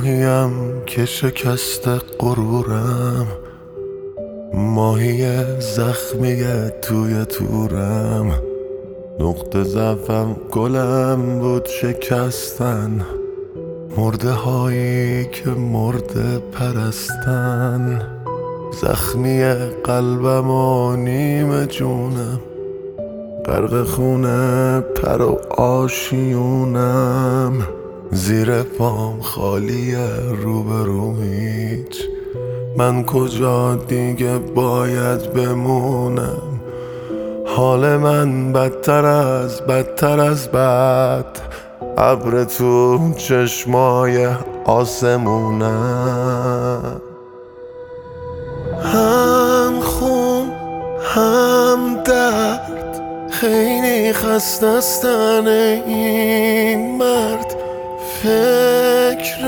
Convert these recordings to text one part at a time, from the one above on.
کوهیم که شکست غرورم، ماهی زخمی توی تورم. نقطه ضعفم گلم بود شکستن، مرده هایی که مرده پرستن. زخمی قلبم و نیم جونم، غرق خونه پر و آشیونم. زیر پام خالیه روبروم هیچ، من کجا دیگه باید بمونم؟ حال من بدتر از بد، ابر تو چشمای آسمونم. هم خون هم درد، خیلی خسته است این مرد. فکر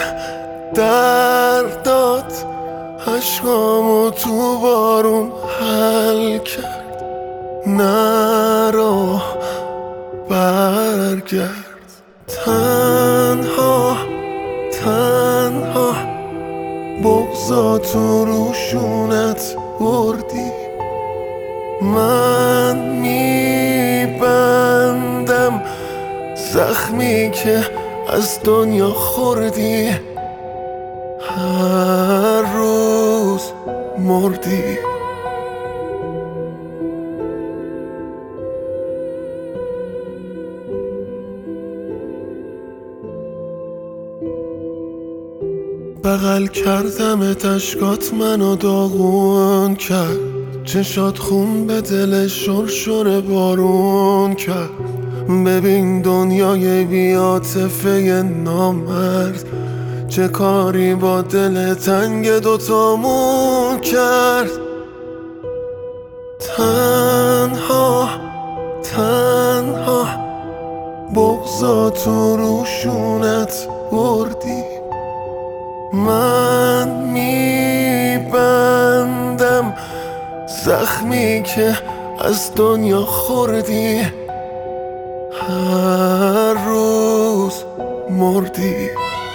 دردات عشقامو تو بارون حل کرد. نرو برگرد، تنها بغضا تو روشونت بردی. من میبندم زخمی که از دنیا خوردی، هر روز مردی. بغل کردم اشکات منو داغون کرد، چشات خون به دل شرشر بارون کرد. ببین دنیای بی‌عاطفه نامرد، چه کاری با دل تنگ دوتامون کرد. تنها بغضا تو روشونت بردی. من میبندم زخمی که از دنیا خوردی، هر روز مردی.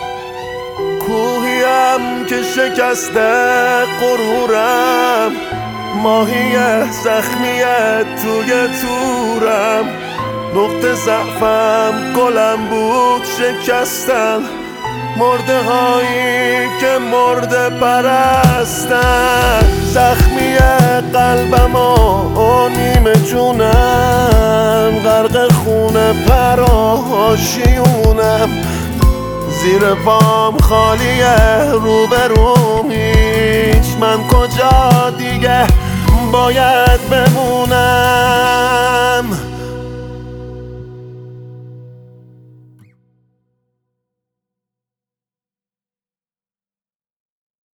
کوهیم که شکسته غرورم، ماهی زخمی توی تورم. نقطه ضعفم گلم بود شکستن، مرده هایی که مرده پرستن. زخمی قلبم و نیم جونم، غرق خونه پر و آشیونم. زیر پام خالیه روبروم هیچ، من کجا دیگه باید بمونم؟